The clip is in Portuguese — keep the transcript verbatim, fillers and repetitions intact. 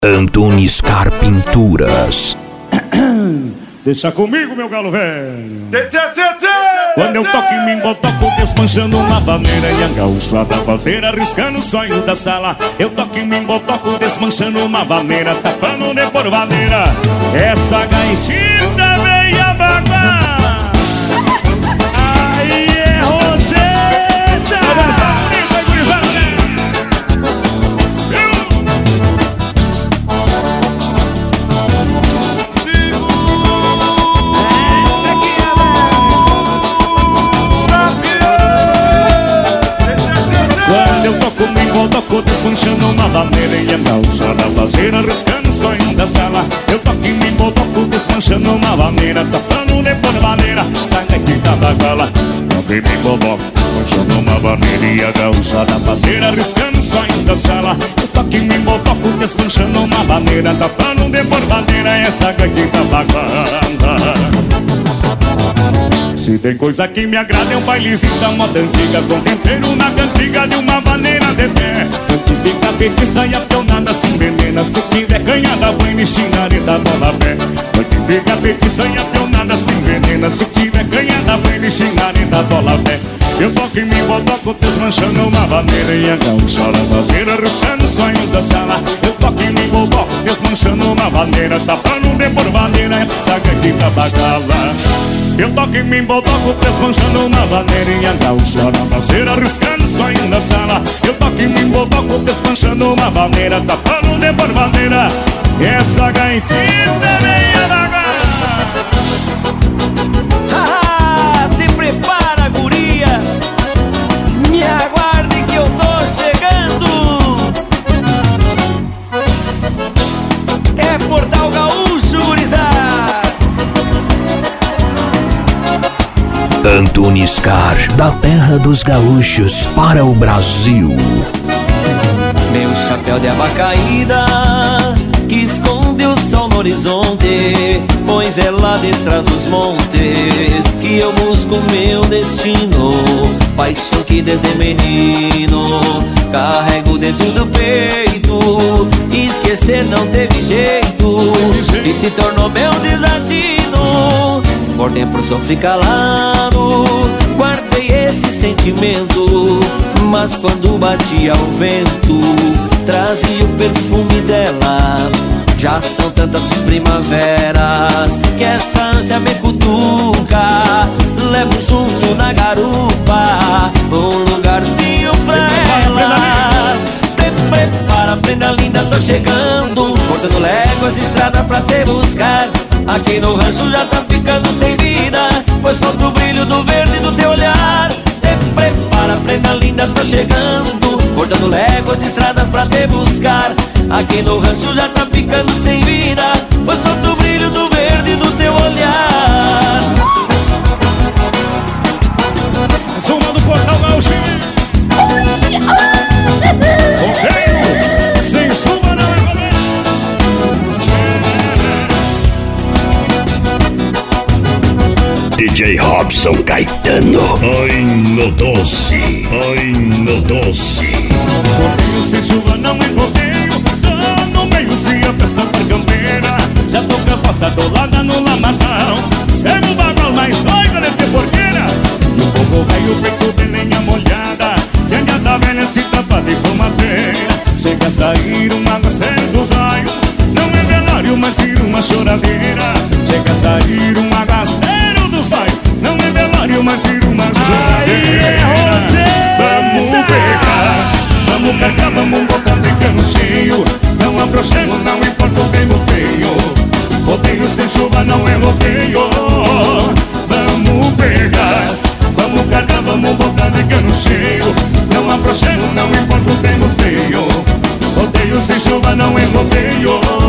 Antunes Car Pinturas. Deixa comigo, meu galo velho. Quando eu toco em mim, eu toco desmanchando uma vaneira. E a gaúchada fazer arriscando o sonho da sala. Eu toco em mim, eu toco desmanchando uma vaneira, tapando de por vaneira. Essa gaitinha meia baguá. Aí é Roseta. Tá dançando, linda, gurizada, né? Quando eu toco comigo, eu toco desmanchando uma vaneira. E a gaúchada fazer arriscando o sonho da sala. Eu toco em mim, eu toco desmanchando uma vaneira, tapando de por vaneira. Sai daqui da baguala. Toco em mim, eu toco desmanchando uma vaneira. E a gaúchada fazer arriscando o sonho da sala. Eu toco em mim, eu toco desmanchando uma vaneira, tapando de por vaneira. Essa daqui da baguala. Se tem coisa que me agrada é um bailezinho da moda antiga, com tempero na cantiga de uma maneira de pé. Onde fica petiça e a pionada se envenena. Se tiver canhada, põe me xingar e dá bola pé. Onde fica petiça e a pionada se envenena. Se tiver canhada, põe me xingar e dá bola pé. Eu toco em mim, eu toco desmanchando uma vaneira. E a gaúchada fazer arriscando o sonho da sala. Eu toco em mim, eu toco desmanchando uma vaneira, tapando de por vaneira essa gatita bagala. Eu toco em mim, eu toco desmanchando uma vaneira. E a gaúchada fazer arriscando o sonho da sala. Eu toco em mim, eu toco desmanchando uma vaneira, tapando de por vaneira essa gaitinha meia bagala. Te prepara, guria, me aguarde que eu tô chegando. É Portal Gaúcho, gurizada. Antunes Car, da terra dos gaúchos para o Brasil. Meu chapéu de aba caída que esconde o sol no horizonte, pois é lá detrás dos montes que eu busco meu destino. Paixão que desde menino carrego dentro do peito. Esquecer não teve jeito e se tornou meu desatino. Por tempo sofri calado, guardei esse sentimento, mas quando batia o vento trazia o perfume dela. Já são tantas primaveras que essa ânsia me cutuca. Levo junto na garupa um lugarzinho pra ela. Te prepara, prenda linda, tô chegando, cortando léguas, estrada pra te buscar. Aqui no rancho já tá ficando sem vida, pois solta o brilho do verde do teu olhar. Te prepara, prenda linda, tô chegando, cortando léguas, estradas pra te buscar. Aqui no rancho já tá ficando sem vida, pois solta o brilho do verde do teu olhar. Zona do Portal Gaúcho. Ok, sem chuva não é valendo. D J Robson Caetano. Ai no doce, ai no doce. Rodeio sem chuva não é rodeio. Tô no meio se a festa pra campeira. Já tô com as botas doladas no lamaçal. Cego o bagual, mas oi, galete porqueira. E o fogo velho feito de lenha molhada. E a gata velha se tapa de fumaceira. Chega a sair uma aguaceiro dos olhos. Não é velório, mas vira uma choradeira. Chega a sair um aguaceiro dos olhos. Não é velório, mas vira uma choradeira. Vamos pegar, vamos carregar, vamos botar de cano cheio. Não afrouxemos, não importa o tempo feio. Rodeio sem chuva não é rodeio. Vamos pegar, vamos carregar, vamos botar de cano cheio. Não afrouxemos, não importa o tempo feio. Rodeio sem chuva não é rodeio.